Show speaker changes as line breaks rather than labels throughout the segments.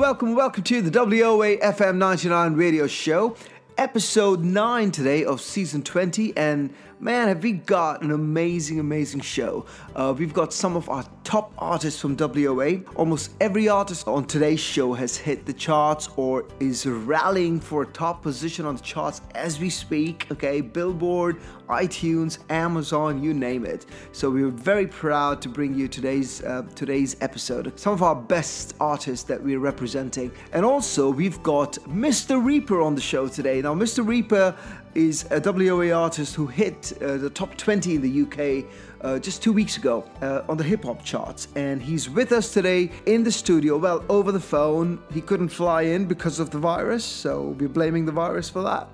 welcome to the WOA FM 99 radio show, episode 9 today of season 20, and man, have we got an amazing show. We've got some of our top artists from WOA. Almost every artist on today's show has hit the charts or is rallying for a top position on the charts as we speak, okay? Billboard, iTunes, Amazon, you name it. So we're very proud to bring you today's episode. Some of our best artists that we're representing. And also, we've got Mr. Reaper on the show today. Now, Mr. Reaper is a WOA artist who hit the top 20 in the UK just 2 weeks ago on the hip-hop charts, and he's with us today in the studio, well, over the phone. He couldn't fly in because of the virus, so we're blaming the virus for that.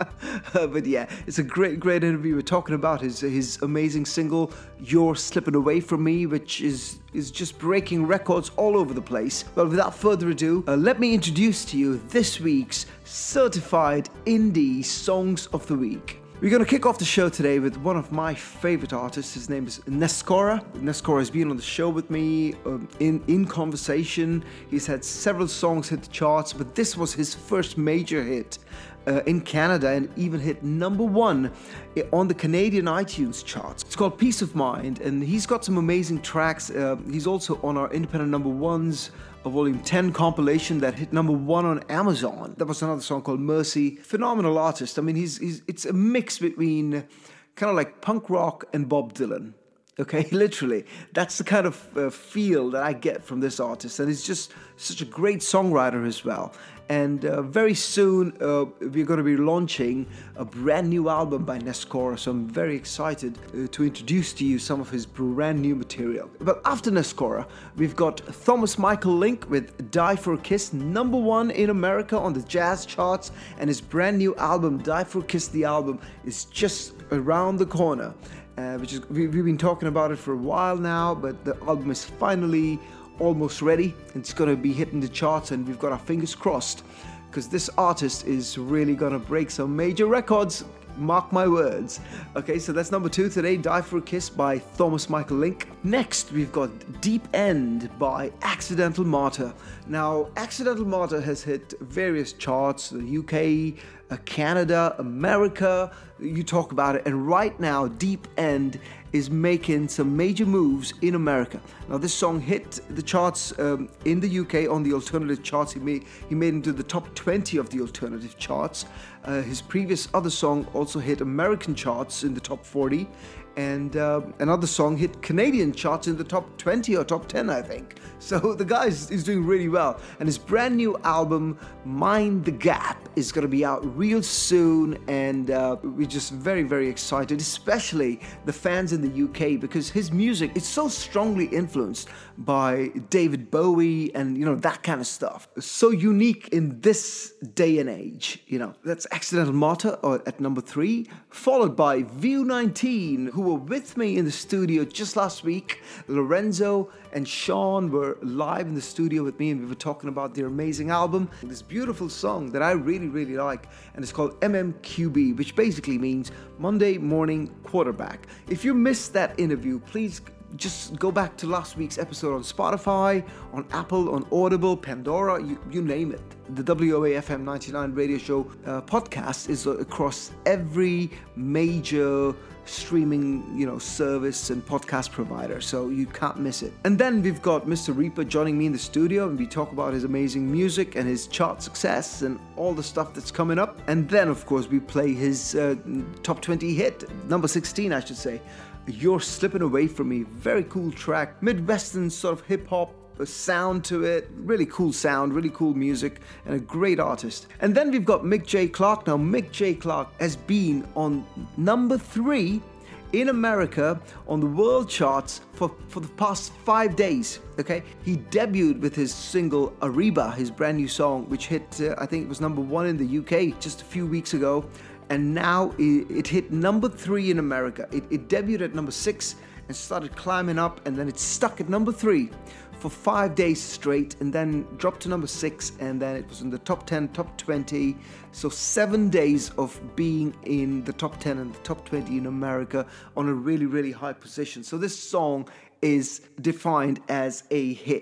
But yeah, it's a great interview. We're talking about his amazing single, You're Slipping Away From Me, which is just breaking records all over the place. Well, without further ado, let me introduce to you this week's Certified Indie Songs of the Week. We're going to kick off the show today with one of my favorite artists. His name is Neskora. Neskora has been on the show with me in conversation. He's had several songs hit the charts, but this was his first major hit in Canada, and even hit number 1 on the Canadian iTunes charts. It's called Peace of Mind, and he's got some amazing tracks. He's also on our independent number 1s, a volume 10 compilation that hit number 1 on Amazon. There was another song called Mercy. Phenomenal artist. I mean, it's a mix between kind of like punk rock and Bob Dylan. Okay, literally. That's the kind of feel that I get from this artist. And he's just such a great songwriter as well. And very soon, we're going to be launching a brand new album by Neskora. So I'm very excited to introduce to you some of his brand new material. But after Neskora, we've got Thomas Michael Link with Die For A Kiss, number 1 in America on the jazz charts. And his brand new album, Die For A Kiss, the album, is just around the corner. We've been talking about it for a while now, but the album is finally almost ready. It's going to be hitting the charts, and we've got our fingers crossed because this artist is really going to break some major records. Mark my words. Okay, so that's number 2 today, Die For A Kiss by Thomas Michael Link. Next, we've got Deep End by Accidental Martyr. Now, Accidental Martyr has hit various charts, the UK, Canada, America, you talk about it. And right now, Deep End is making some major moves in America. Now, this song hit the charts in the UK on the alternative charts. He made into the top 20 of the alternative charts. His previous other song also hit American charts in the top 40. And another song hit Canadian charts in the top 20 or top 10, I think. So the guy is doing really well. And his brand new album, Mind the Gap, is going to be out real soon. And we're just very excited, especially the fans in the UK, because his music is so strongly influenced by David Bowie and, that kind of stuff. So unique in this day and age, That's Accidental Martyr at number 3, followed by View 19, who were with me in the studio just last week. Lorenzo and Sean were live in the studio with me, and we were talking about their amazing album. This beautiful song that I really like, and it's called MMQB, which basically means Monday Morning Quarterback. If you missed that interview, please just go back to last week's episode on Spotify, on Apple, on Audible, Pandora, you name it. The WOA FM 99 radio show podcast is across every major streaming, service and podcast provider, so you can't miss it. And then we've got Mr. Reaper joining me in the studio, and we talk about his amazing music and his chart success and all the stuff that's coming up. And then, of course, we play his top 20 hit, number 16, I should say. You're Slipping Away From Me. Very cool track. Midwestern sort of hip-hop sound to it. Really cool sound, really cool music, and a great artist. And then we've got Mick J. Clark. Now, Mick J. Clark has been on number 3 in America on the world charts for the past 5 days. Okay, he debuted with his single Ariba, his brand new song, which hit, I think it was number 1 in the UK just a few weeks ago. And now it hit number 3 in America. It debuted at number 6 and started climbing up, and then it stuck at number 3 for 5 days straight, and then dropped to number 6, and then it was in the top 10, top 20. So 7 days of being in the top 10 and the top 20 in America on a really high position. So this song is defined as a hit.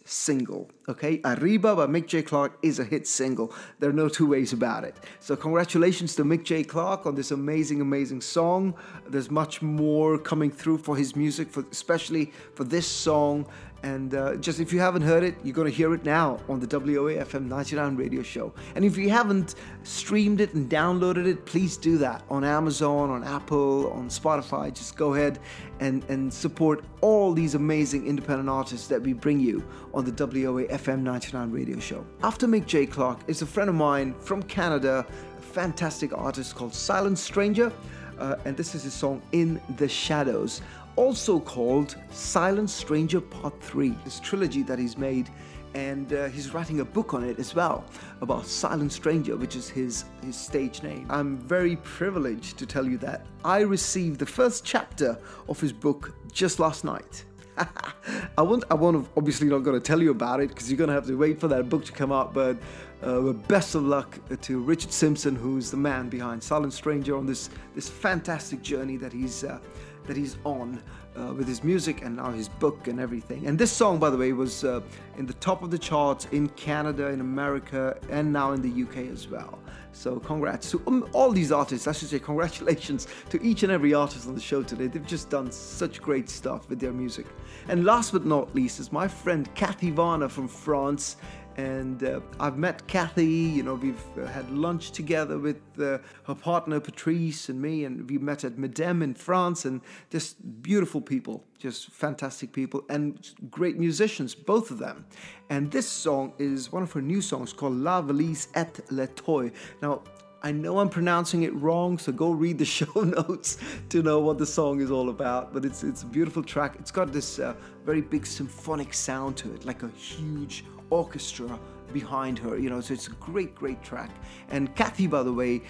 single. Okay, Arriba by Mick J. Clark is a hit single. There are no two ways about it. So congratulations to Mick J. Clark on this amazing song. There's much more coming through for his music, especially for this song. And just if you haven't heard it, you're going to hear it now on the WOA FM 99 radio show. And if you haven't streamed it and downloaded it, please do that on Amazon, on Apple, on Spotify. Just go ahead and support all these amazing independent artists that we bring you on the WOA FM 99 radio show. After Mick J. Clark is a friend of mine from Canada, a fantastic artist called Silent Stranger. And this is his song In the Shadows, also called Silent Stranger Part 3, this trilogy that he's made, and he's writing a book on it as well about Silent Stranger, which is his stage name. I'm very privileged to tell you that I received the first chapter of his book just last night. I won't obviously not going to tell you about it because you're going to have to wait for that book to come out, but best of luck to Richard Simpson, who's the man behind Silent Stranger, on this fantastic journey that he's on with his music and now his book and everything. And this song, by the way, was in the top of the charts in Canada, in America, and now in the UK as well. So congrats to all these artists. I should say congratulations to each and every artist on the show today. They've just done such great stuff with their music. And last but not least is my friend Kathy Varner from France. And I've met Kathy, we've had lunch together with her partner Patrice and me, and we met at Medem in France, and just beautiful people, just fantastic people, and great musicians, both of them. And this song is one of her new songs called La Valise et le Toy. Now, I know I'm pronouncing it wrong, so go read the show notes to know what the song is all about. But it's a beautiful track. It's got this very big symphonic sound to it, like a huge orchestra behind her, so it's a great track. And Kathy, by the way,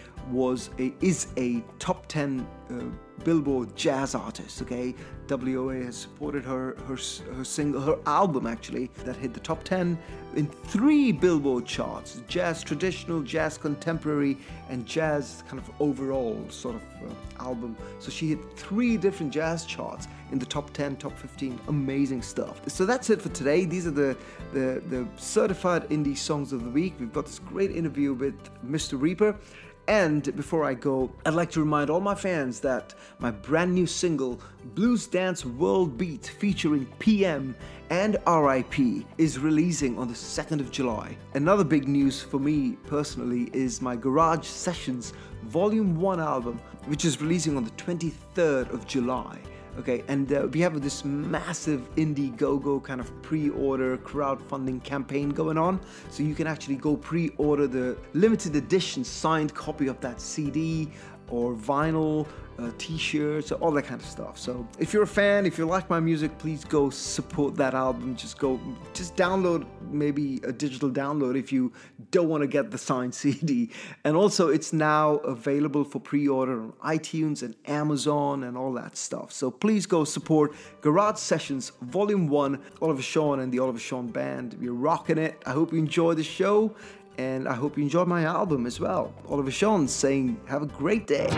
is a top 10 Billboard jazz artist. Okay, WOA has supported her single, her album actually, that hit the top 10 in 3 Billboard charts: jazz traditional, jazz contemporary, and jazz kind of overall sort of album. So she hit 3 different jazz charts in the top 10, top 15. Amazing stuff. So that's it for today. These are the certified indie songs of the week. We've got this great interview with Mr. Reaper. And before I go, I'd like to remind all my fans that my brand new single, Blues Dance World Beat, featuring PM and RIP, is releasing on the 2nd of July. Another big news for me personally is my Garage Sessions Volume 1 album, which is releasing on the 23rd of July. Okay, and we have this massive Indiegogo kind of pre-order crowdfunding campaign going on. So you can actually go pre-order the limited edition signed copy of that CD or vinyl, t-shirts, all that kind of stuff. So if you're a fan, if you like my music, please go support that album. Just download maybe a digital download if you don't want to get the signed CD. And also it's now available for pre-order on iTunes and Amazon and all that stuff. So please go support Garage Sessions Volume 1, Oliver Sean and the Oliver Sean Band. We're rocking it. I hope you enjoy the show, and I hope you enjoy my album as well. Oliver Sean saying, have a great day.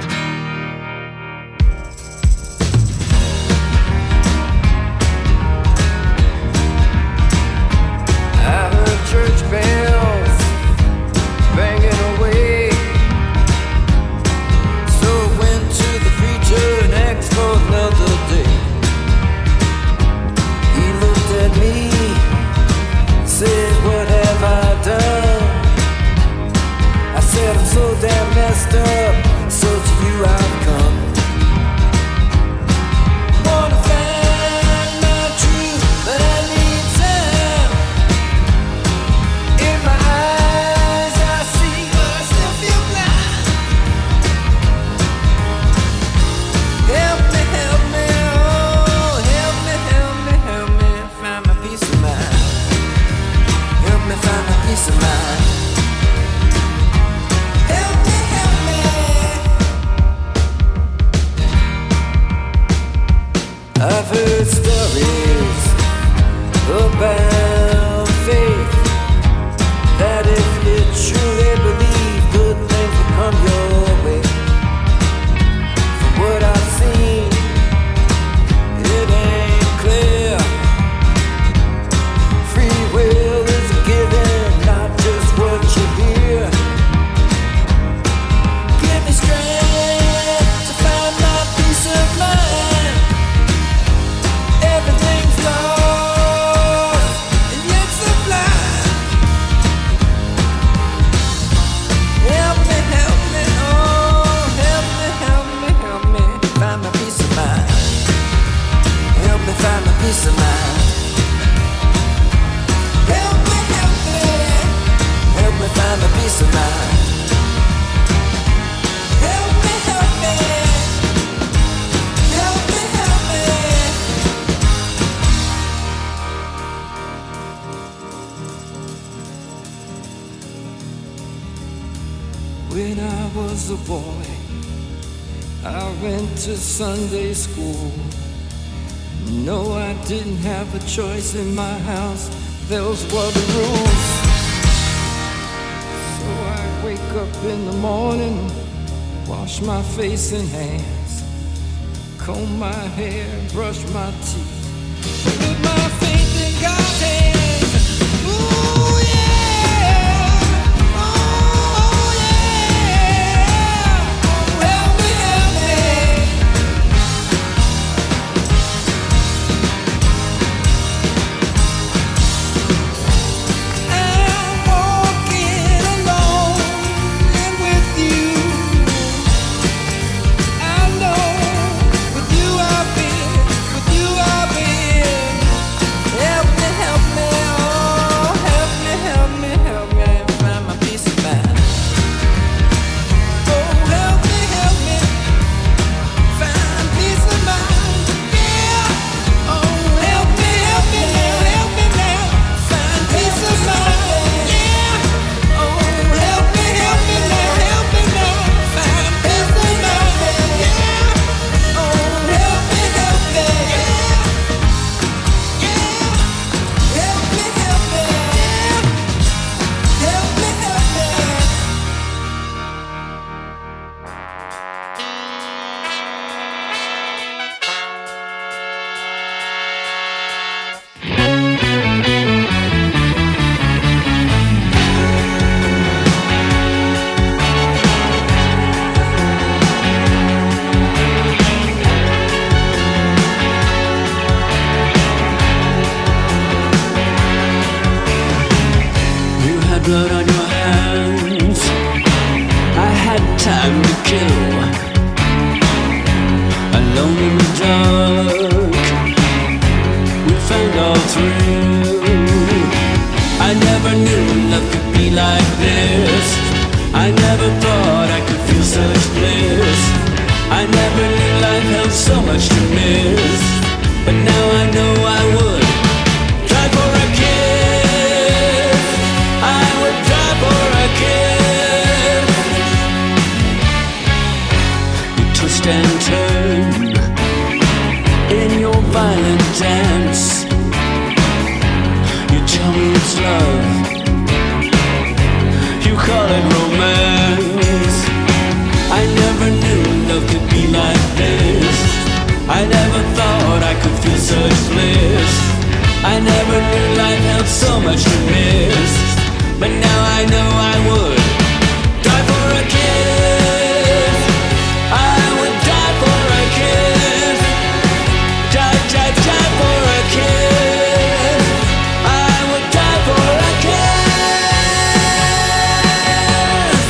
Church bells banging away, so I went to the preacher and asked for another day. He looked at me, said, what have I done? I said, I'm so damn messed up, so to you I've a boy, I went to Sunday school. No, I didn't have a choice in my house. Those were the rules. So I wake up in the morning, wash my face and hands, comb my hair, brush my teeth, put my faith in God's hands. Ooh, yeah. Oh, yeah. Help me, help me. I'm walking alone and with you. I know with you I've been, with you I've been. Help me, oh, help me find my peace of mind. Oh, help me find peace of mind. Yeah. Oh, help me now, find peace of mind. Yeah. Oh, help me now, find peace of mind. Yeah. Oh, help me. You had blood on your hands. I had time to kill. Alone in the dark, we found our thrill. I never knew love could be like this. I never thought I could feel such bliss. I never knew life held so much to miss. But now I know I would try for a kiss. I would try for a kiss. You twist and turn in your violent dance. You tell me it's love. You call it romance. I never knew love could be like this. I never thought I could feel such bliss. I never knew life held so much to miss. But now I know I would die for a kiss. I would die for a kiss. Die for a kiss. I would die for a kiss.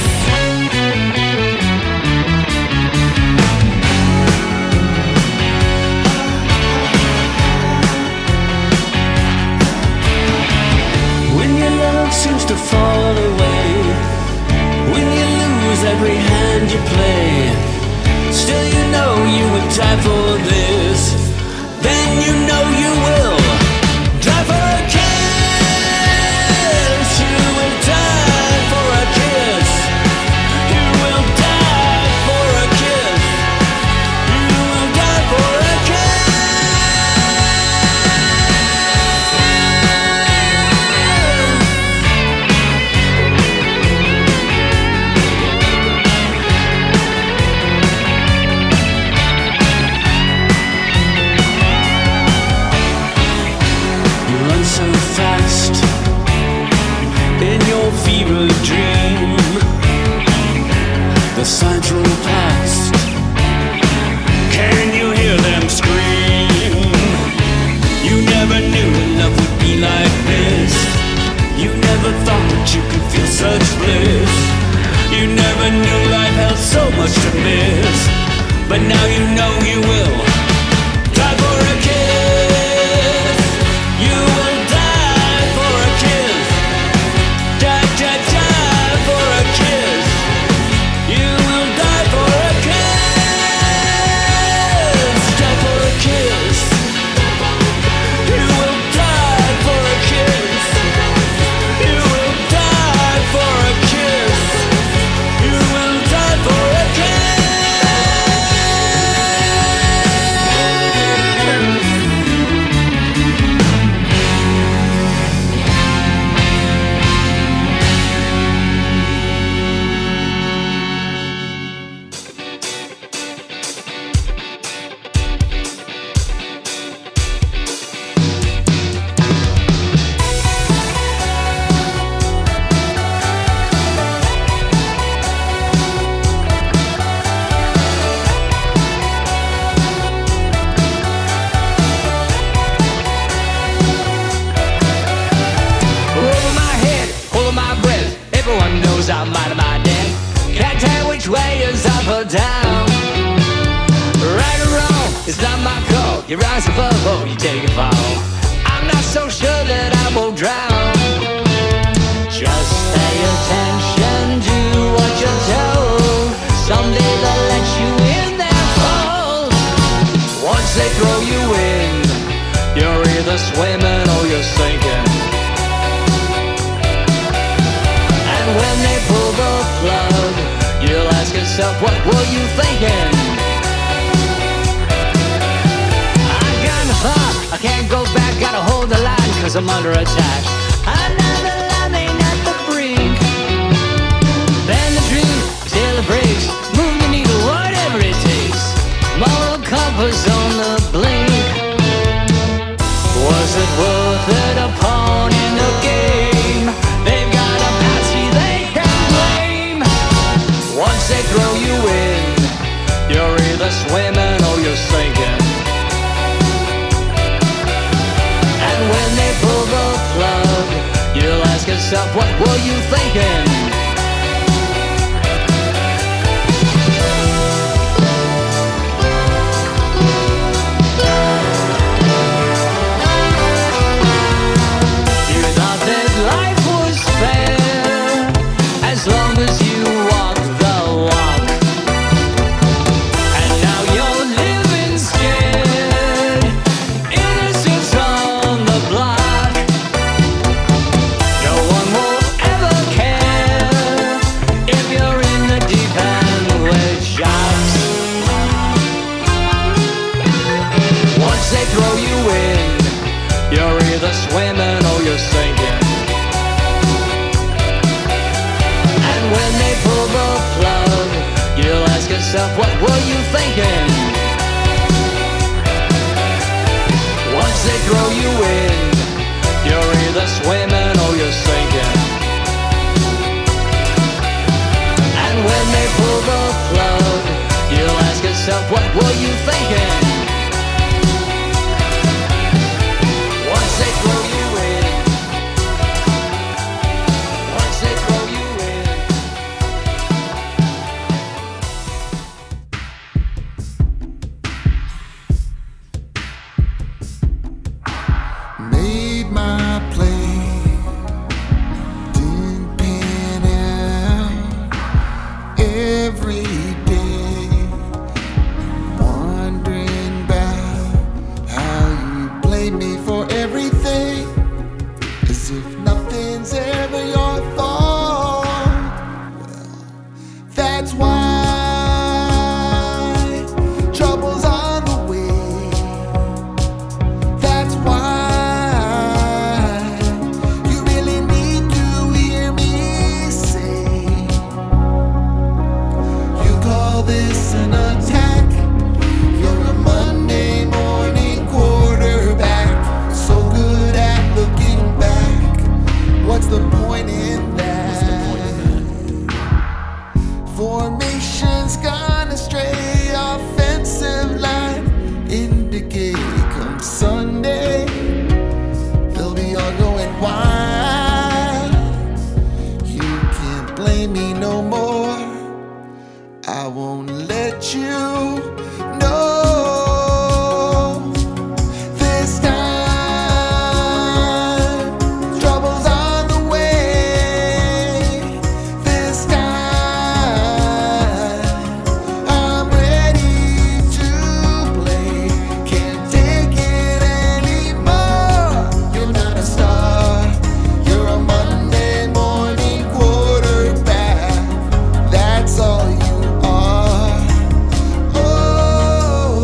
When your love seems to fall away, when you lose every hand you play, still you know you would die for this. Then you know you will die for a kiss. You will die for a kiss. You will die for a kiss. You will die for a kiss. You run so fast in your fever dream. The signs roll past. Can you hear them scream? You never knew love would be like this. You never thought that you could feel such bliss. You never knew life held so much to miss. But now you know you will die for a kiss. You will die for a kiss. Die for a kiss. You will die for a kiss. Die for a kiss. You will die for a kiss. You will die for a kiss. You will die for a which way is up or down. Right or wrong, it's not my call. You rise above, oh, you take a fall. I'm not so sure that I won't drown. Just pay attention to what you're told. Someday they'll let you in their fold. Once they throw you in, you're either swimming or you're sinking. And when they pull the plug, you'll ask yourself, what were you thinking? I got a thought, I can't go back, gotta hold the line, cause I'm under attack. Another line at the brink. Bend the truth, till it breaks. Move the needle, whatever it takes. Moral compass on the blink. Was it worth it, a pawn in the game? They've got a patsy they can blame. Once they throw you in, you're either swimming or you're sinking. And when they pull the plug, you'll ask yourself, what were you thinking? As long as you walk the walk, and now you're living scared. Innocence on the block. No one will ever care if you're in the deep end with sharks. Once they throw you in, you're either swimming or you're sinking. When they pull the plug, you'll ask yourself, what were you thinking? Once they throw you in, you're either swimming or you're sinking. And when they pull the plug, you'll ask yourself, what were you thinking? Once they throw you in, once they throw you in.
Made my play, didn't pan out. Every day wondering about how you blame me for everything, as if nothing's ever your fault. Well, that's why trouble's on the way. That's why you really need to hear me say, you call this an attack? You're a Monday morning quarterback, so good at looking back. What's the point in that? Formation's gone astray, offensive line indicate. Come Sunday, they'll be all going wild. You can't blame me no more. I won't let you know. This time, trouble's on the way. This time, I'm ready to play. Can't take it anymore. You're not a star. You're a Monday morning quarterback. That's all you are. Oh,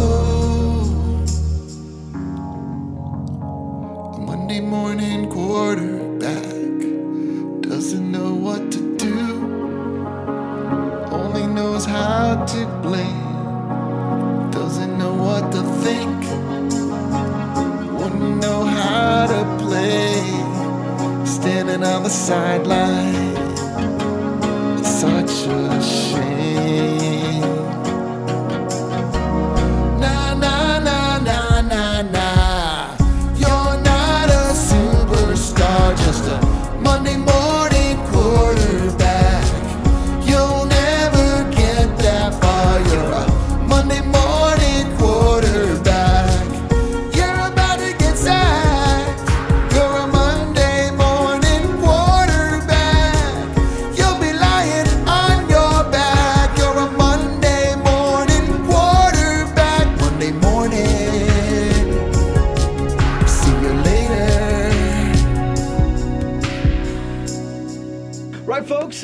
a Monday morning quarterback doesn't know what to do, only knows how to blame, doesn't know what to think, wouldn't know how to play, standing on the sideline. It's such a shame. Nah, nah, nah, nah, nah, nah. You're not a superstar, just a Monday morning quarterback. You'll never get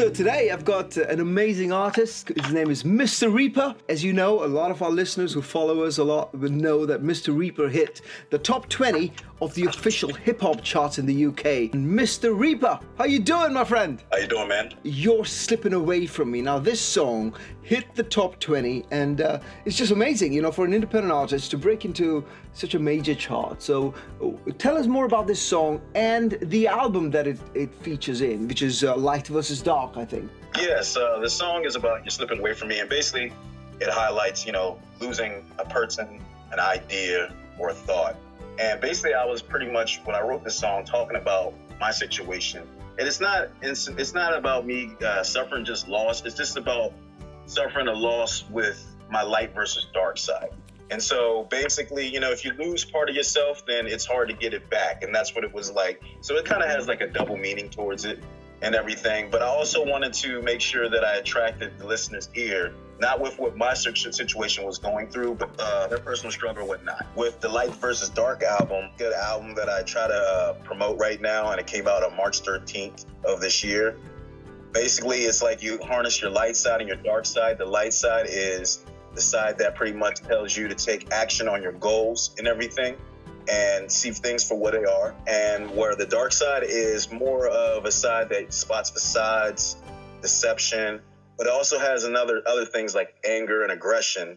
So today I've got an amazing artist. His name is Mr. Reaper. As you know, a lot of our listeners who follow us a lot will know that Mr. Reaper hit the top 20 of the official hip-hop charts in the UK. Mr. Reaper, how you doing, my friend?
How you doing, man?
You're Slipping Away From Me. Now, this song hit the top 20, and it's just amazing, you know, for an independent artist to break into such a major chart. So tell us more about this song and the album that it features in, which is Light versus Dark, I think.
Yes, the song is about You're Slipping Away From Me, and basically it highlights, you know, losing a person, an idea, or a thought. And basically I was pretty much, when I wrote this song, talking about my situation. And it's not about me suffering just loss. It's just about suffering a loss with my light versus dark side. And so basically, you know, if you lose part of yourself, then it's hard to get it back. And that's what it was like. So it kind of has like a double meaning towards it and everything. But I also wanted to make sure that I attracted the listener's ear, not with what my situation was going through, but their personal struggle and whatnot. With the Light versus Dark album, good album that I try to promote right now, and it came out on March 13th of this year. Basically, it's like you harness your light side and your dark side. The light side is the side that pretty much tells you to take action on your goals and everything and see things for what they are. And where the dark side is more of a side that spots facades, deception, but it also has other things like anger and aggression,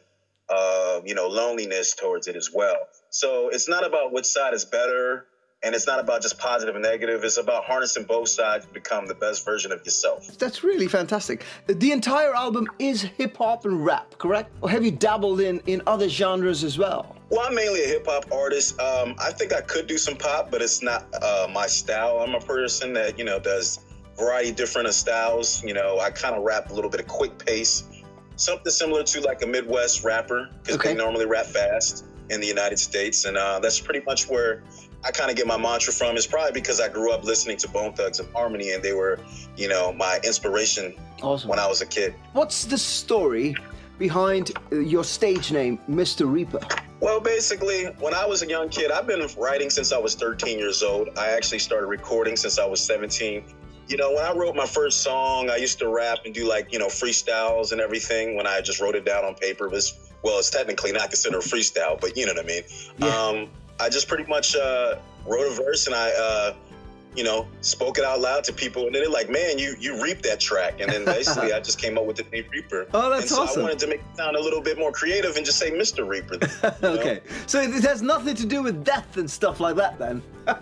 you know, loneliness towards it as well. So it's not about which side is better, and it's not about just positive and negative. It's about harnessing both sides to become the best version of yourself.
That's really fantastic. The entire album is hip-hop and rap, correct? Or have you dabbled in other genres as well?
Well, I'm mainly a hip-hop artist. I think I could do some pop, but it's not my style. I'm a person that, you know, does variety of different styles. You know, I kind of rap a little bit of quick pace, something similar to like a Midwest rapper, because they normally rap fast in the United States. And that's pretty much where I kind of get my mantra from. It's probably because I grew up listening to Bone Thugs and Harmony, and they were, you know, my inspiration when I was a kid.
What's the story behind your stage name, Mr. Reaper?
Well, basically, when I was a young kid, I've been writing since I was 13 years old. I actually started recording since I was 17. You know, when I wrote my first song, I used to rap and do like, you know, freestyles and everything when I just wrote it down on paper. It's technically not considered a freestyle, but you know what I mean? Yeah. I just pretty much wrote a verse and I, you know, spoke it out loud to people. And then they're like, man, you reaped that track. And then basically I just came up with the name Reaper.
Oh, that's awesome.
So I wanted to make it sound a little bit more creative and just say Mr. Reaper.
Okay. So it has nothing to do with death and stuff like that then?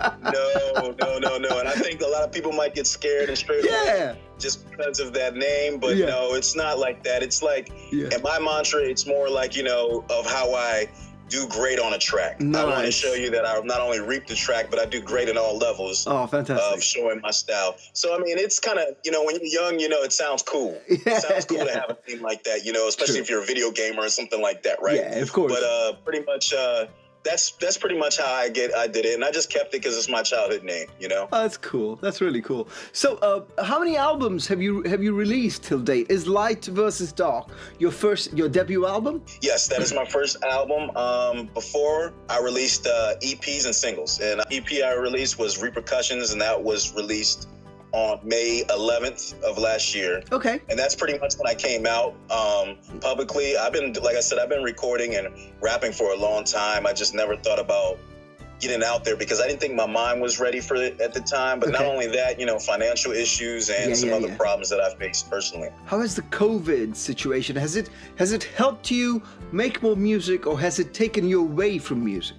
No. And I think a lot of people might get scared and straight away just because of that name. But no, it's not like that. It's like, in my mantra, it's more like, you know, of how I do great on a track. Nice. I want to show you that I not only reap the track, but I do great in all levels of showing my style. So, I mean, it's kind of, you know, when you're young, you know, it sounds cool. It sounds cool to have a theme like that, you know, especially if you're a video gamer or something like that, right?
Yeah, of course.
But pretty much that's pretty much how I did it, and I just kept it because it's my childhood name, you know.
Oh, that's cool. That's really cool. So, how many albums have you released till date? Is Light versus Dark your debut album?
Yes, that is my first album. Before I released EPs and singles, and EP I released was Repercussions, and that was released on May 11th of last year.
Okay.
And that's pretty much when I came out publicly. I've been recording and rapping for a long time. I just never thought about getting out there because I didn't think my mind was ready for it at the time. But not only that, you know, financial issues and some other problems that I've faced personally.
How has the COVID situation, has it helped you make more music, or has it taken you away from music?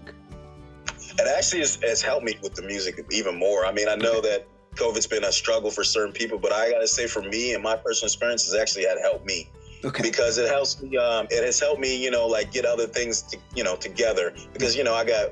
It actually has helped me with the music even more. I mean, I know that COVID's been a struggle for certain people, but I gotta say, for me and my personal experience, has actually had helped me. Okay. Because it helps me. It has helped me, you know, like get other things, together. Because you know,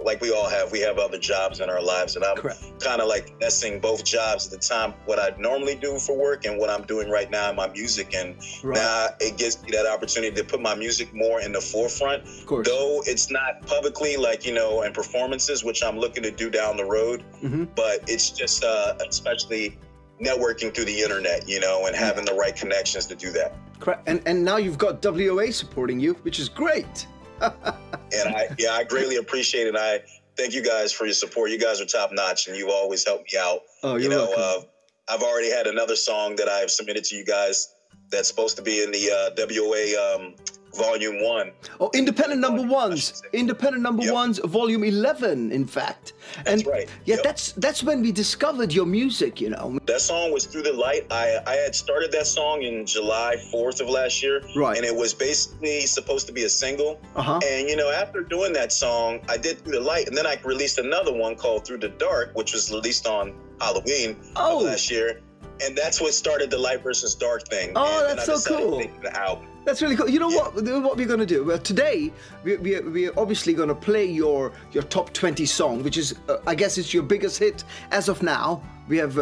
we have other jobs in our lives, and I'm kind of like nesting both jobs at the time. What I normally do for work and what I'm doing right now in my music, and now it gives me that opportunity to put my music more in the forefront. Of course. Though it's not publicly, like, you know, in performances, which I'm looking to do down the road. Mm-hmm. But it's just especially networking through the internet, you know, and having the right connections to do that.
Correct. And now you've got WOA supporting you, which is great.
And I greatly appreciate it. I thank you guys for your support. You guys are top notch, and you've always helped me out.
Oh, you're welcome.
I've already had another song that I've submitted to you guys that's supposed to be in the WOA Volume 1.
Oh, Independent Number Ones. Independent Number Ones, Volume 11, in fact. And
that's right.
Yeah, that's when we discovered your music, you know.
That song was Through the Light. I had started that song in July 4th of last year.
Right.
And it was basically supposed to be a single.
Uh-huh.
And, you know, after doing that song, I did Through the Light. And then I released another one called Through the Dark, which was released on Halloween of last year. And that's what started the Light versus Dark thing.
Oh,
and
that's so cool.
To make the album.
That's really cool. You know what we're going to do? Well, today, we're obviously going to play your top 20 song, which is, I guess it's your biggest hit as of now. We have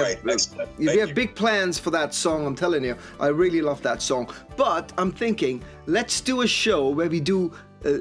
big plans for that song, I'm telling you. I really love that song. But I'm thinking, let's do a show where we do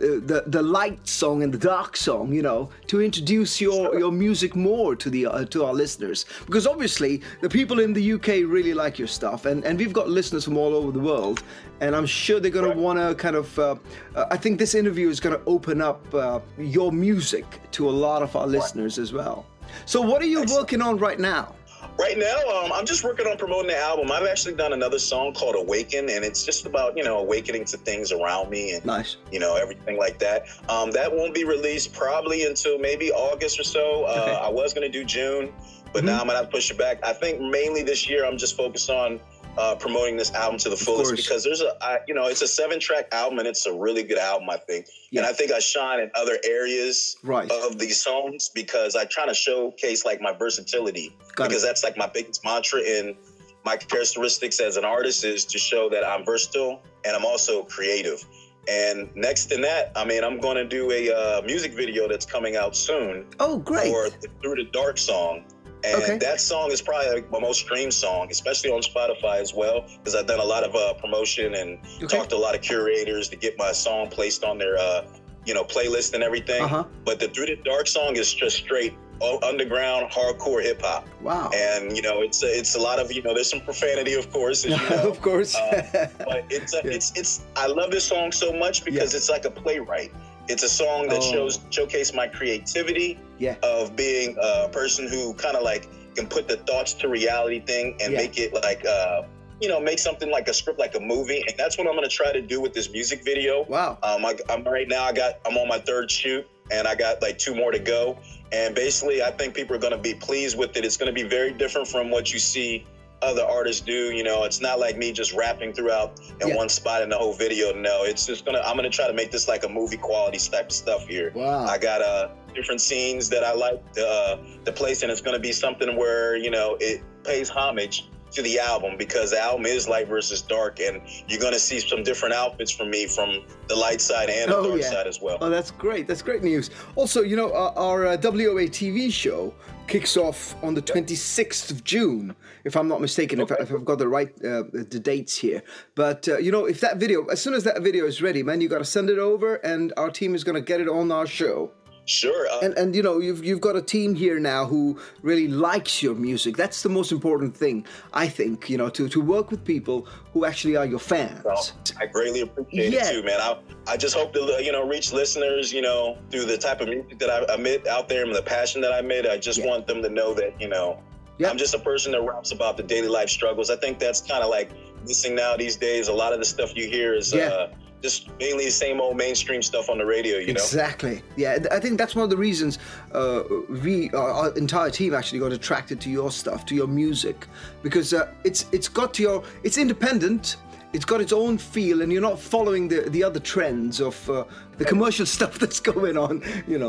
the light song and the dark song, you know, to introduce your music more to our listeners, because obviously the people in the UK really like your stuff, and we've got listeners from all over the world, and I'm sure they're going to want to kind of I think this interview is going to open up your music to a lot of our listeners as well. So what are you working on right now?
Right now, I'm just working on promoting the album. I've actually done another song called Awaken, and it's just about, you know, awakening to things around me and, you know, everything like that. That won't be released probably until maybe August or so. I was going to do June, but now I'm going to have to push it back. I think mainly this year I'm just focused on promoting this album to the fullest, because there's it's a 7-track album, and it's a really good album, I think. And I think I shine in other areas of these songs because I try to showcase like my versatility, because that's like my biggest mantra in my characteristics as an artist, is to show that I'm versatile and I'm also creative. And next in that, I mean, I'm going to do a music video that's coming out soon.
Oh, great.
For the Through the Dark song. And that song is probably like my most streamed song, especially on Spotify as well, because I've done a lot of promotion and talked to a lot of curators to get my song placed on their, playlist and everything. But the Through the Dark song is just straight underground hardcore hip hop. Wow. And, you know, it's a lot of, you know, there's some profanity, of course. As you know.
Of course.
But it's I love this song so much because it's like a playwright. It's a song that showcase my creativity of being a person who kind of like can put the thoughts to reality thing and make it like, make something like a script, like a movie. And that's what I'm going to try to do with this music video. Wow. I'm right now, I'm on my 3rd shoot, and I got like 2 more to go. And basically, I think people are going to be pleased with it. It's going to be very different from what you see other artists do. You know, it's not like me just rapping throughout in one spot in the whole video. No, it's just I'm gonna try to make this like a movie quality type of stuff here. Wow. I got different scenes that I like to place, and it's gonna be something where, you know, it pays homage to the album, because the album is Light versus Dark, and you're going to see some different outfits from me from the light side and the dark side as well.
Oh, that's great. That's great news. Also, you know, our WOA TV show kicks off on the 26th of June, if I'm not mistaken, if I've got the dates here. But, if that video, as soon as that video is ready, man, you got to send it over, and our team is going to get it on our show.
Sure.
And you've got a team here now who really likes your music. That's the most important thing, I think, to work with people who actually are your fans.
Well, I greatly appreciate it too, man. I just hope to, reach listeners, through the type of music that I emit out there and the passion that I made. I just want them to know that, I'm just a person that raps about the daily life struggles. I think that's kind of like missing now these days. A lot of the stuff you hear is just mainly the same old mainstream stuff on the radio,
Exactly. Yeah, I think that's one of the reasons our entire team actually got attracted to your stuff, to your music, because it's independent. It's got its own feel, and you're not following the other trends of the commercial stuff that's going on,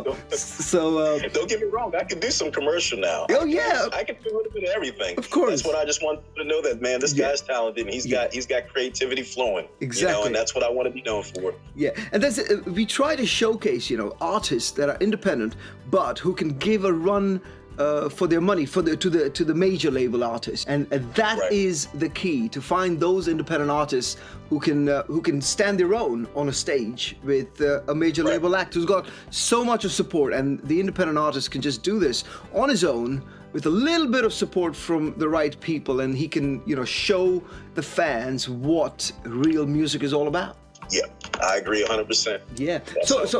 So
don't get me wrong, I can do some commercial now.
Oh yeah,
I can do a little bit of everything.
Of course,
that's what I just want to know, that man, this guy's talented, and he's got creativity flowing.
Exactly,
and that's what I want to be known for.
Yeah, and we try to showcase artists that are independent but who can give a run for their money to the major label artists, and that is the key, to find those independent artists who can stand their own on a stage with a major label act who's got so much of support, and the independent artist can just do this on his own with a little bit of support from the right people, and he can show the fans what real music is all about.
Yeah, I agree 100%.
Yeah.
So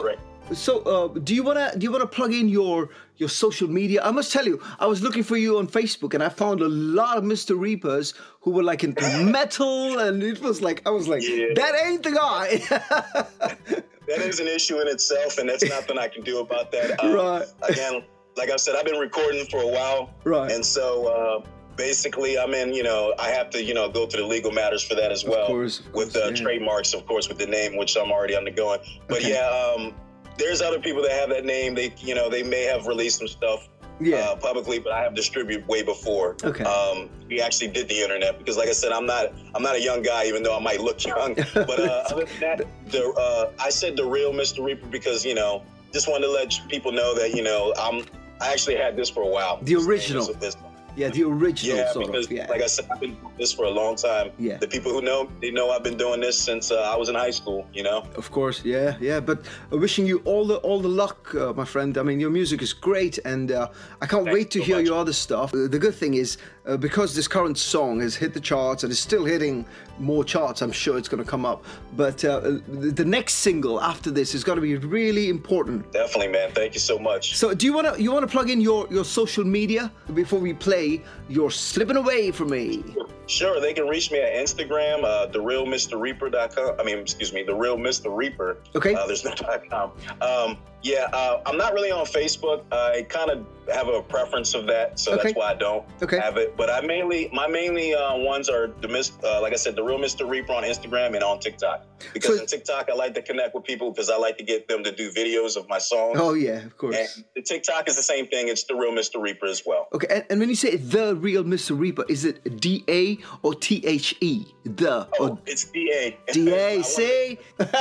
do you wanna plug in your social media? I must tell you, I was looking for you on Facebook and I found a lot of Mr. Reapers who were like into metal, and I was like, that ain't the guy.
That is an issue in itself, and that's nothing I can do about that.
Right.
Again, like I said, I've been recording for a while.
Right.
And so basically, I'm in, I have to, go through the legal matters for that as well.
Of course,
with trademarks, of course, with the name, which I'm already undergoing. But
Okay.
there's other people that have that name. They, they may have released some stuff publicly, but I have distributed way before.
Okay.
We actually did the internet because, like I said, I'm not a young guy, even though I might look young. But other than that, I said the real Mr. Reaper because, just wanted to let people know that, I actually had this for a while.
The original. Yeah, the original
because, like I said, I've been doing this for a long time.
Yeah.
The people who know, they know I've been doing this since I was in high school,
Of course, yeah. But wishing you all the luck, my friend. I mean, your music is great, and I can't wait to hear your other stuff. The good thing is, because this current song has hit the charts and is still hitting more charts, I'm sure it's going to come up. But the next single after this is going to be really important.
Definitely, man. Thank you so much.
So, do you want to plug in your social media before we play You're Slipping Away From Me?
Sure, they can reach me at Instagram, therealmrreaper.com. The Real Mr. Reaper.
Okay.
There's no .com. I'm not really on Facebook. I kind of have a preference of that, so that's why I don't have it. But my mainly ones are like I said, The Real Mr. Reaper on Instagram and on TikTok. Because on TikTok, I like to connect with people because I like to get them to do videos of my songs.
Oh yeah, of course.
And the TikTok is the same thing. It's The Real Mr. Reaper as well.
Okay, and when you say The Real Mr. Reaper, is it D-A or T-H-E?
It's D-A.
D-A, see?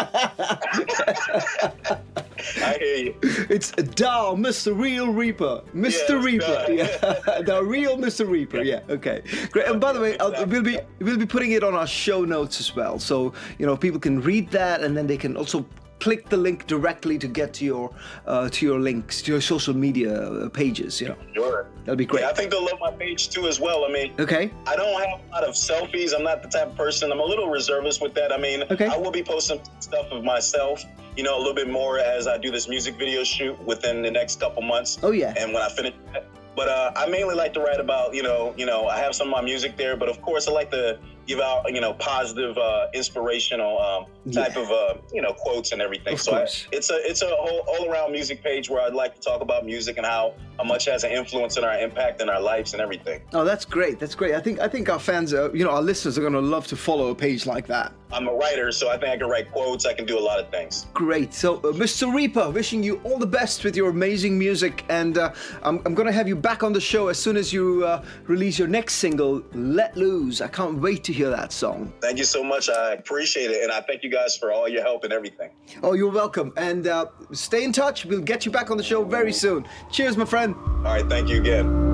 I hear you.
It's Da, Mr. Real Reaper. Mr. Reaper. Yeah. The Real Mr. Reaper. Yeah, okay. Great. And by the way, we'll be putting it on our show notes as well. So, people can read that, and then they can also click the link directly to get to your links, to your social media pages,
Sure.
That'd be great.
Yeah, I think they'll love my page too as well. I mean, I don't have a lot of selfies. I'm not the type of person. I'm a little reservist with that. I mean, I will be posting stuff of myself, a little bit more as I do this music video shoot within the next couple months.
Oh, yeah.
And when I finish that. But I mainly like to write about, I have some of my music there, but of course I like to give out, positive, inspirational type of, quotes and everything. So it's a whole all-around music page where I'd like to talk about music and how much has an influence in our impact in our lives and everything.
Oh, that's great. That's great. I think our fans, our listeners are going to love to follow a page like that.
I'm a writer, so I think I can write quotes. I can do a lot of things.
Great. So, Mr. Reaper, wishing you all the best with your amazing music, and I'm going to have you back on the show as soon as you release your next single, Let Loose. I can't wait to hear that song.
Thank you so much. I appreciate it, and I thank you guys for all your help and everything.
Oh, you're welcome. And stay in touch. We'll get you back on the show very soon. Cheers, my friend.
All right. Thank you again.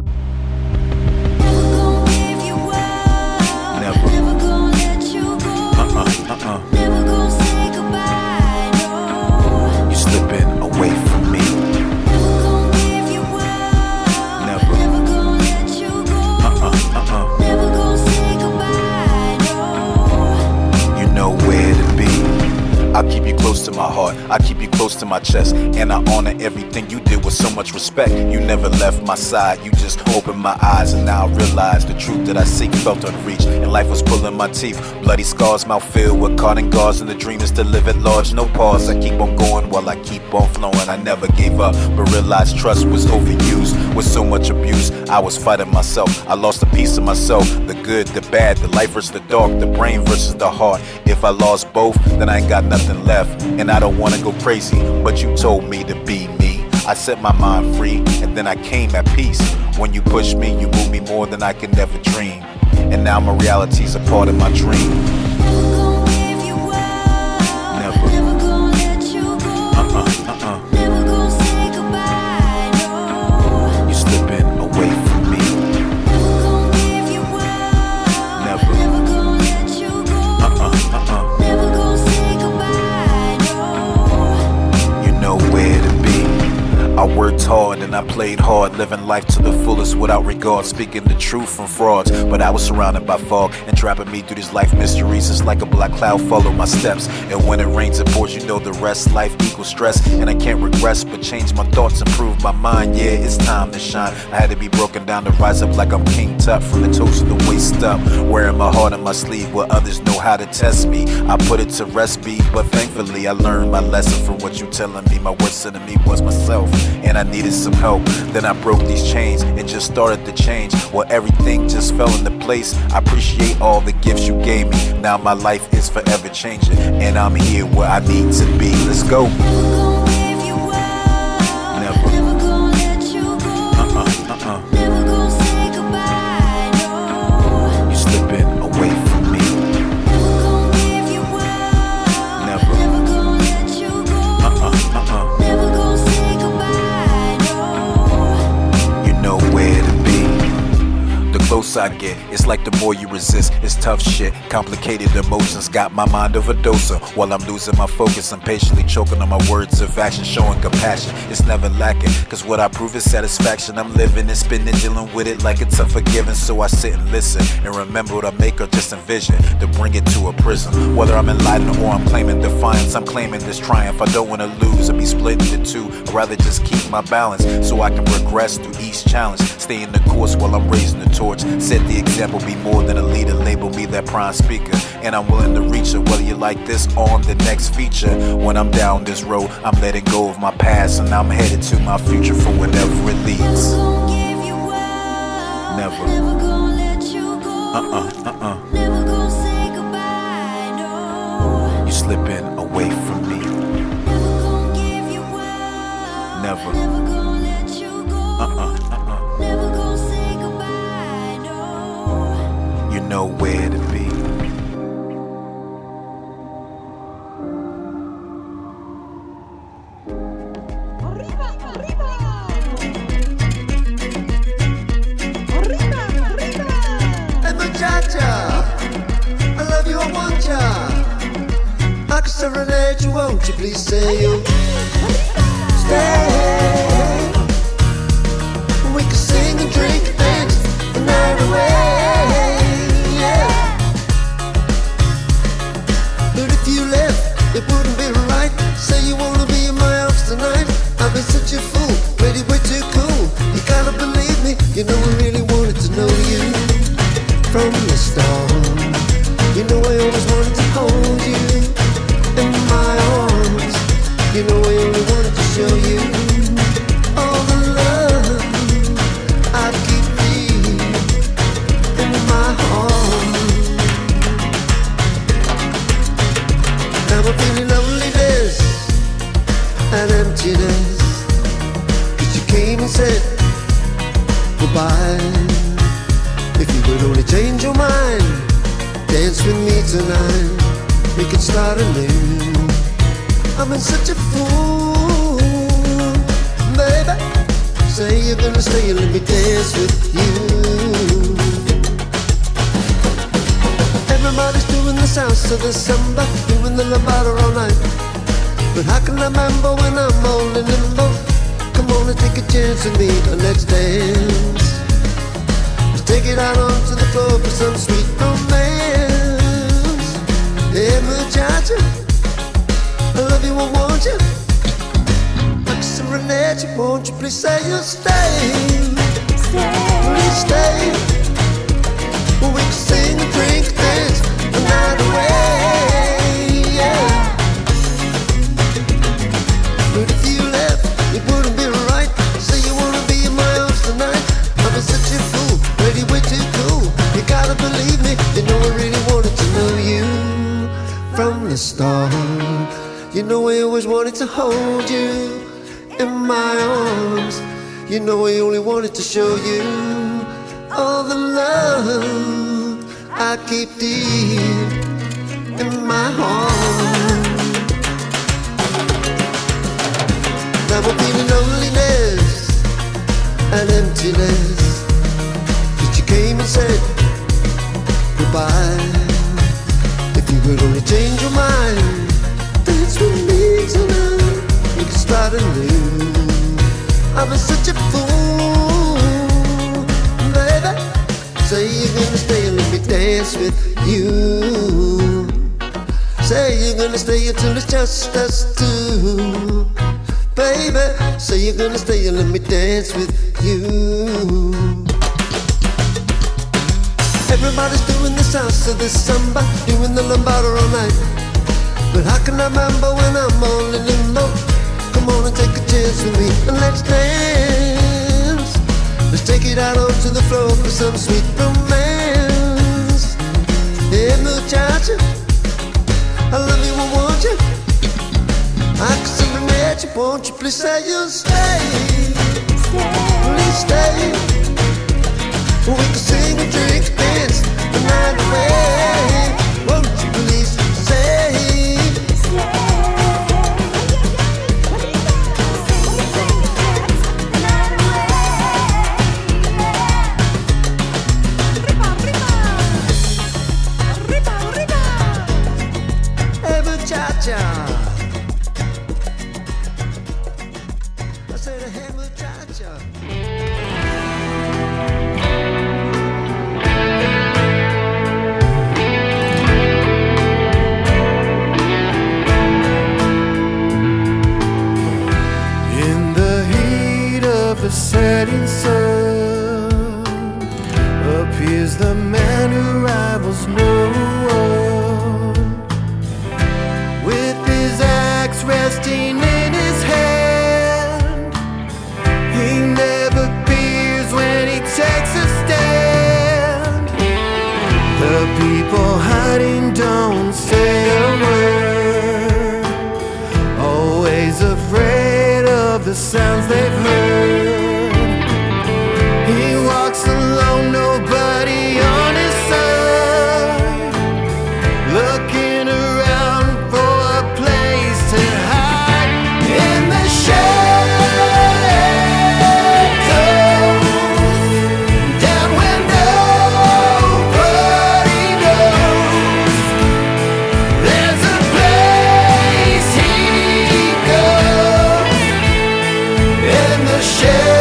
Never gonna say goodbye, no. You slipping away from me. Never gonna give you up. Never gonna let you go. Never gonna say goodbye, no. You know where to be. I'll keep you close to my heart, I keep you close to my chest, and I honor everything you did with so much respect. You never left my side, you just opened my eyes, and now I realize the truth that I seek felt unreached, and life was pulling my teeth. Bloody scars, mouth filled with cotton gauze, and the dream is to live at large, no pause. I keep on going while I keep on flowing. I never gave up, but realized trust was overused. With so much abuse, I was fighting myself. I lost a piece of myself, the good, the bad, the light versus the dark, the brain versus the heart. If I lost both, then I ain't got nothing left, and I don't wanna go crazy, but you told me to be me. I set my mind free, and then I came at peace. When you pushed me, you moved me more than I could never dream, and now my reality's a part of my dream. Never gonna give you up. Never gonna let you go. Never gonna say goodbye, no. You slipping away from me. Never gonna give you up. Never gonna let you go. Never gonna say goodbye, no. You know where to be. I worked hard and I played hard, living life to the fullest without regard, speaking the
truth from frauds. But I was surrounded by fog and trapping me through these life mysteries. It's like a black cloud follow my steps. And when it rains it pours, you know the rest. Life equals stress, and I can't regress, but change my thoughts, improve my mind. Yeah, it's time to shine. I had to be broken down to rise up like I'm King Tut, from the toes to the waist up. Wearing my heart on my sleeve where others know how to test me. I put it to rest, B, but thankfully I learned my lesson from what you telling me. My worst enemy was myself, and I needed some help. Then I broke these chains and just started to change. Well, everything just fell into place. I appreciate all the gifts you gave me. Now my life is forever changing, and I'm here where I need to be. Let's go. Close I get, it's like the more you resist, it's tough shit, complicated emotions, got my mind overdosing. While I'm losing my focus, I'm patiently choking on my words of action, showing compassion, it's never lacking, cause what I prove is satisfaction. I'm living and spinning, dealing with it like it's unforgiving. So I sit and listen, and remember what I make or just envision, to bring it to a prison. Whether I'm enlightened or I'm claiming defiance, I'm claiming this triumph. I don't wanna lose or be split into two, I'd rather just keep my balance, so I can progress through each challenge. Stay in the course while I'm raising the torch. Set the example, be more than a leader. Label me that prime speaker, and I'm willing to reach it. Whether you like this on the next feature. When I'm down this road, I'm letting go of my past, and I'm headed to my future for whatever it leads. Never.
Never gonna say goodbye, no.
You slipping away from me.
Never gonna give you up.
Never.
Never gonna let you go. Never gonna say goodbye, no.
You know where to be.
I love you, I want ya. I can serenade you, won't you please say you stay? We can sing and drink and dance the night away, yeah. But if you left, it wouldn't be right. Say you wanna be in my arms tonight. I've been such a fool, really way too cool. You gotta believe me, you know I really wanted to know you from the start. You know I always wanted to hold you in my arms. You know I only wanted to show you all the love I keep deep in my heart. Now I'm feeling loneliness and emptiness, 'cause you came and said goodbye. If you would only change your mind, dance with me tonight, we can start anew. I've been such a fool, baby. Say you're gonna stay and let me dance with you. Everybody's doing the salsa of December, doing the lambada all night. But how can I remember when I'm all in limbo? Come on and take a chance with me and let's dance. Take it out onto the floor for some sweet romance. Hey, muchacha, I love you, I want you. I can serenade you, won't you please say you'll stay? Please stay. We can sing and drink and dance the night away, yeah. But if you left, it wouldn't be right. Say you wanna be in my arms tonight. I've been such a fool, really way too cool. You gotta believe me, you know I really wanted to know you from the start. You know I always wanted to hold you in my arms. You know I only wanted to show you all the love I keep deep in my heart. Now I'm feeling loneliness and emptiness, 'cause you came and said goodbye. If you would only change your mind, dance with me tonight, we can start anew. I've been such a fool, baby. dance with you. Say you're gonna stay until it's just us two. Baby, say you're gonna stay and let me dance with you. Everybody's doing the salsa, this samba, doing the lambada all night. But how can I remember when I'm all in limbo? Come on and take a chance with me and let's dance. Let's take it out onto the floor for some sweet romance. Hey muchacha, I love you, I want you. I can simply let you, won't you please say you'll stay? Please stay. We can sing and drink and dance the night away. Won't you please say? Hey muchacha, I said hey muchacha.
The setting sun appears the man who rivals no one, with his axe resting in his hand. He never fears when he takes a stand. The people hiding don't say a word, always afraid of the sounds they've heard. He walks alone, nobody on his side, looking around for a place to hide. In the shadows, down where nobody knows, there's a place he goes. In the shadows,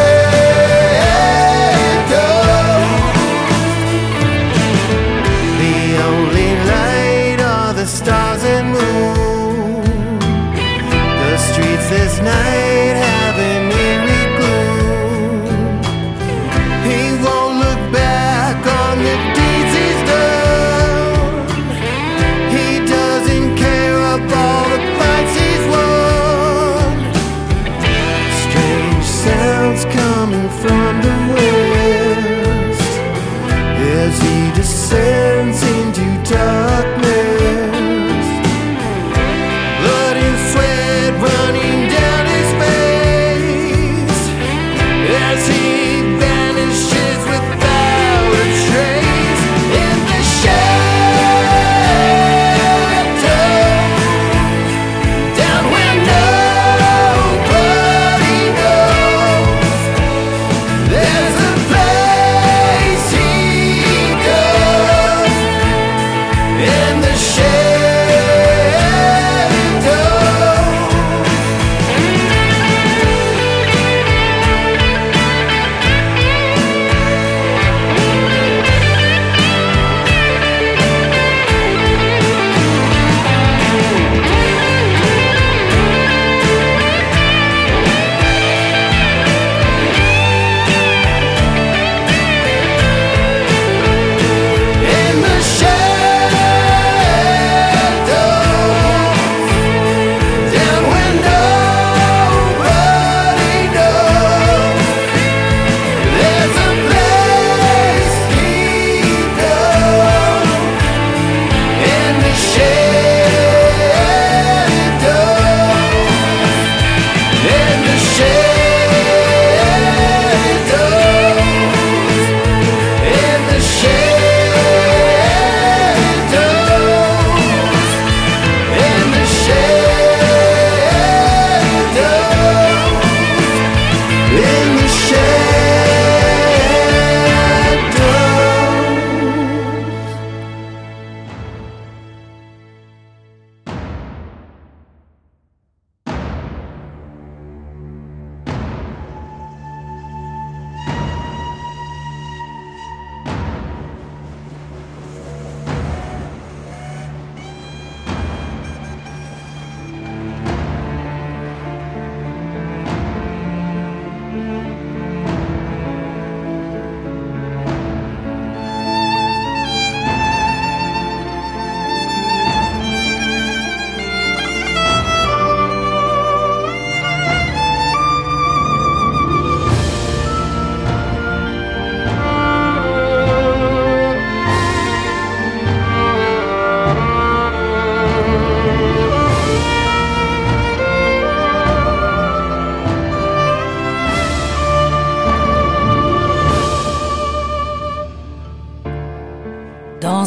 stars and moon. The streets this night have an eerie gloom. He won't look back on the deeds he's done. He doesn't care of all the fights he's won. Strange sounds coming from the west as he descends into darkness. Running down his face.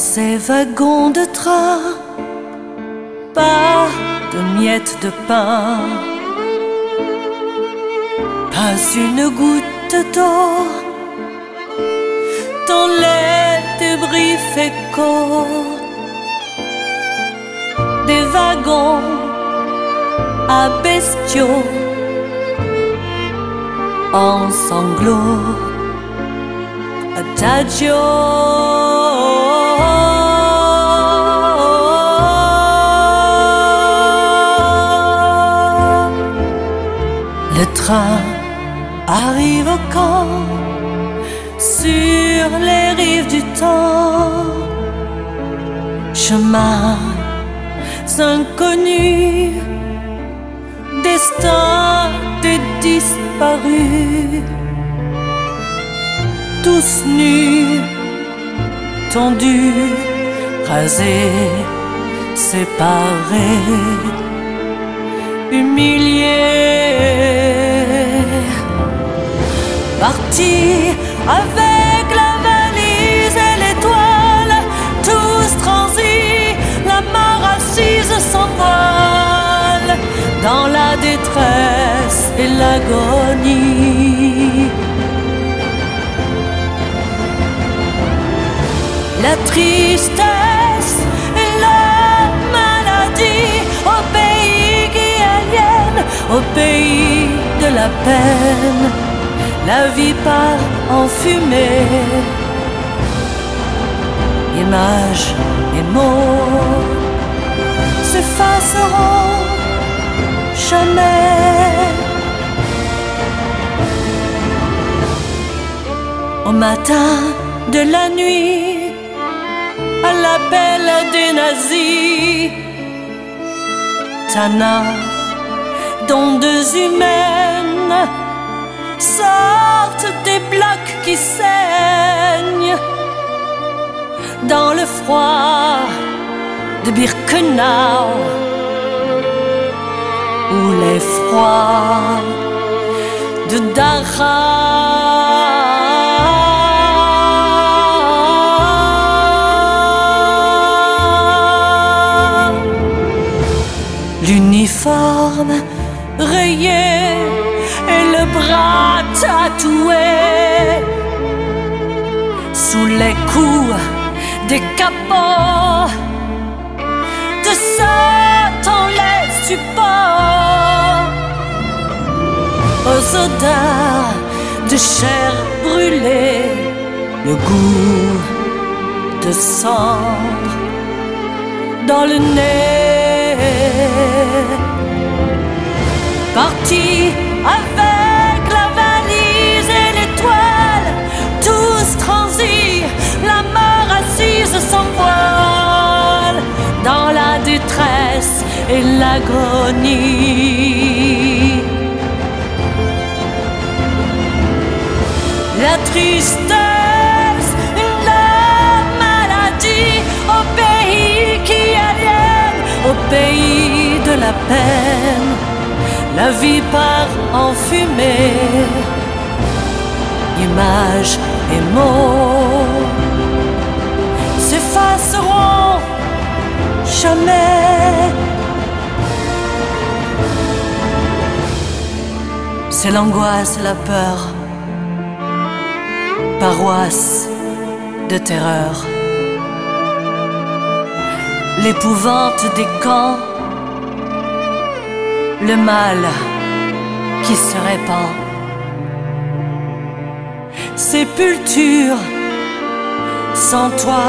ces wagons de train, pas de miettes de pain, pas une goutte d'eau dans les débris fécaux des wagons à bestiaux en sanglots. Adagio. Le train arrive au camp sur les rives du temps. Chemins inconnus, destin des disparus. Tous nus, tendus, rasés, séparés, humiliés, partis avec la valise et l'étoile, tous transis, la mort assise sans voile, dans la détresse et l'agonie. La tristesse et la maladie au pays qui aliène, au pays de la peine, la vie part en fumée. Images et mots s'effaceront jamais. Au matin de la nuit, à l'appel des nazis, Tana, d'ondes humaines, sortent des blocs qui saignent dans le froid de Birkenau, ou les froids de Dachau. L'uniforme rayé et le bras tatoué, sous les coups des capots, de Satan les supports, aux odeurs de chair brûlée, le goût de cendre dans le nez. Partis avec la valise et l'étoile, tous transis, la mort assise sans voile, dans la détresse et l'agonie. La tristesse, la maladie, au pays qui aliène, au pays de la peine, la vie part en fumée. Images et mots s'effaceront jamais. C'est l'angoisse et la peur, paroisse de terreur, l'épouvante des camps, le mal qui se répand, sépulture sans toi,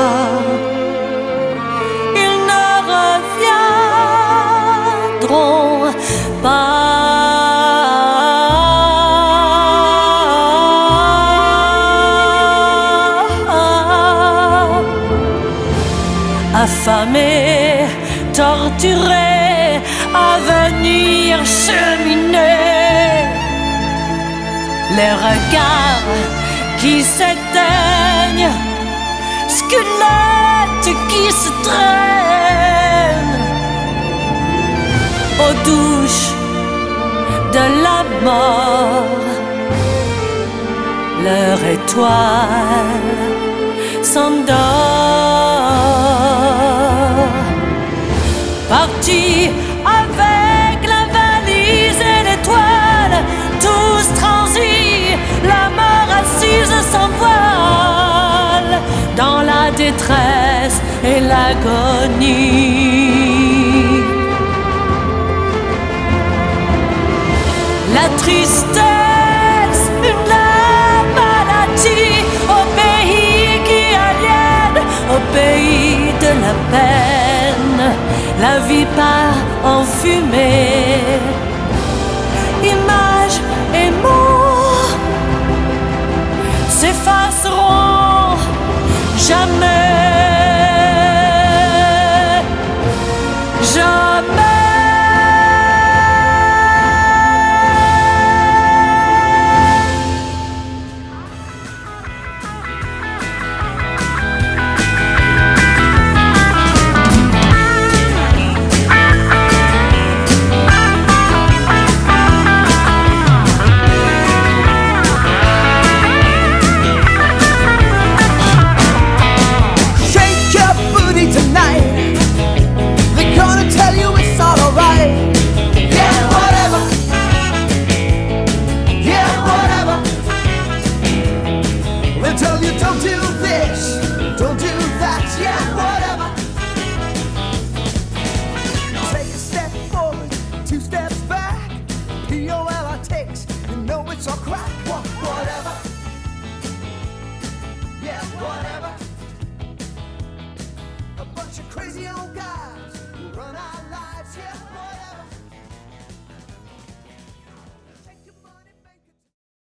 ils ne reviendront pas. Affamés, torturés, à venir cheminer, les regards qui s'éteignent, squelettes qui se traînent aux douches de la mort, leur étoile s'endort. s'envole dans la détresse et l'agonie. La tristesse, la maladie, au pays qui aliène, au pays de la peine, la vie part en fumée. Images et mots s'effaceront jamais, jamais.
Crazy old guys who run our lives, yeah.